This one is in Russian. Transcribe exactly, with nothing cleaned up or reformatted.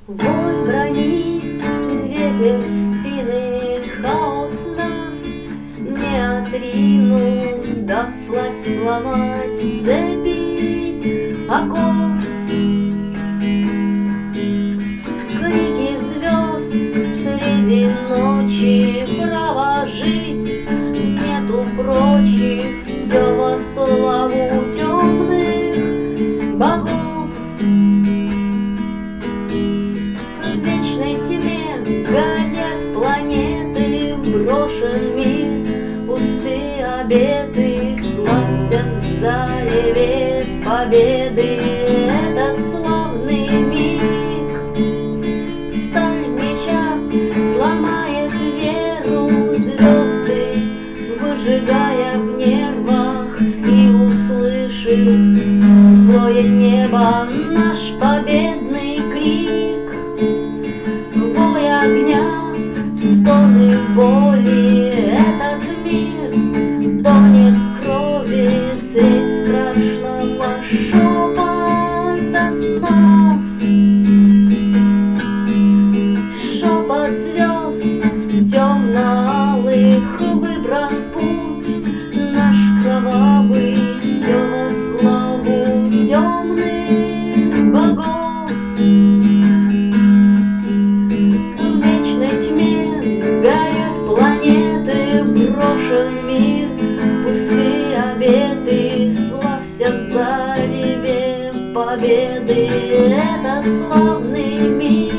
Вой брони, ветер в спины, хаос нас не отринут, да власть сломать цепи оков. Крики звезд среди ночи, право жить нету прочих, все во славу темных богов. В вечной тьме горят планеты, брошен мир, пустые обеты, славься в зареве победы. Этот славный миг, сталь меча сломает веру, звезды выжигая в нервах, и услышит злое небо наш победный крик. Вой огня, стоны боли, этот мир тонет в крови средь страшного шепота снов. Шепот звезд темно-алых, выбран путь наш кровавый, все во славу темных богов. В вечной тьме горят планеты, брошен мир, пустые обеты, славься в зареве победы. Этот славный мир